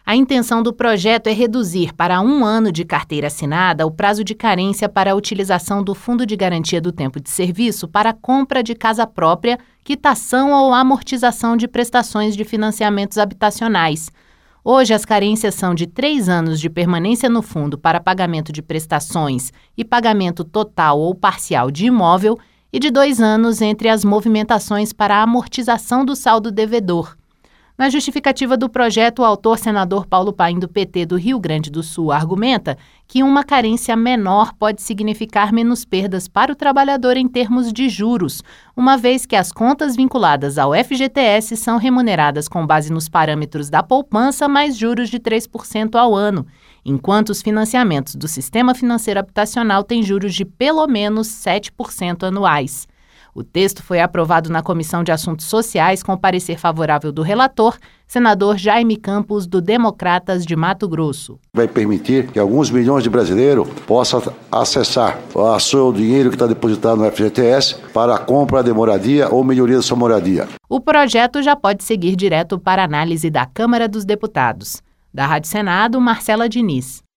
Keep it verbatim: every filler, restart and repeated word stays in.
A intenção do projeto é reduzir para um ano de carteira assinada o prazo de carência para a utilização do Fundo de Garantia do Tempo de Serviço para a compra de casa própria, quitação ou amortização de prestações de financiamentos habitacionais. Hoje, as carências são de três anos de permanência no fundo para pagamento de prestações e pagamento total ou parcial de imóvel e de dois anos entre as movimentações para a amortização do saldo devedor. Na justificativa do projeto, o autor senador Paulo Paim, do P T do Rio Grande do Sul, argumenta que uma carência menor pode significar menos perdas para o trabalhador em termos de juros, uma vez que as contas vinculadas ao F G T S são remuneradas com base nos parâmetros da poupança mais juros de três por cento ao ano, enquanto os financiamentos do Sistema Financeiro Habitacional têm juros de pelo menos sete por cento anuais. O texto foi aprovado na Comissão de Assuntos Sociais com parecer favorável do relator, senador Jaime Campos, do Democratas de Mato Grosso. Vai permitir que alguns milhões de brasileiros possam acessar o seu dinheiro que está depositado no F G T S para a compra de moradia ou melhoria da sua moradia. O projeto já pode seguir direto para análise da Câmara dos Deputados. Da Rádio Senado, Marcela Diniz.